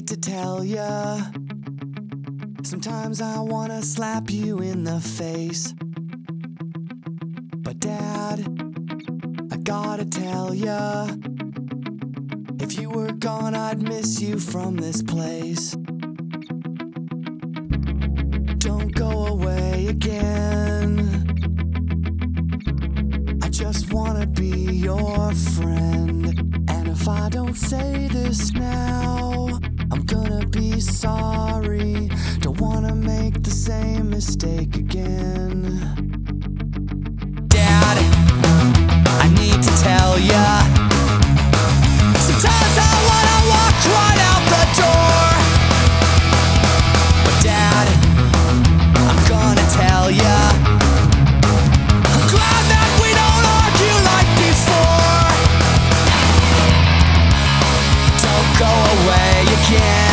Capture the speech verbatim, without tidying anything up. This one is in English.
hate to tell ya, sometimes I wanna slap you in the face. But Dad, I gotta tell ya, if you were gone I'd miss you from this place. Don't go away again, I just wanna be your friend. And if I don't say this now, I'm gonna be sorry. Don't wanna make the same mistake again. Dad, I need to tell ya, sometimes I wanna walk right out the door. But Dad, I'm gonna tell ya, I'm glad that we don't argue like before. Don't go away again.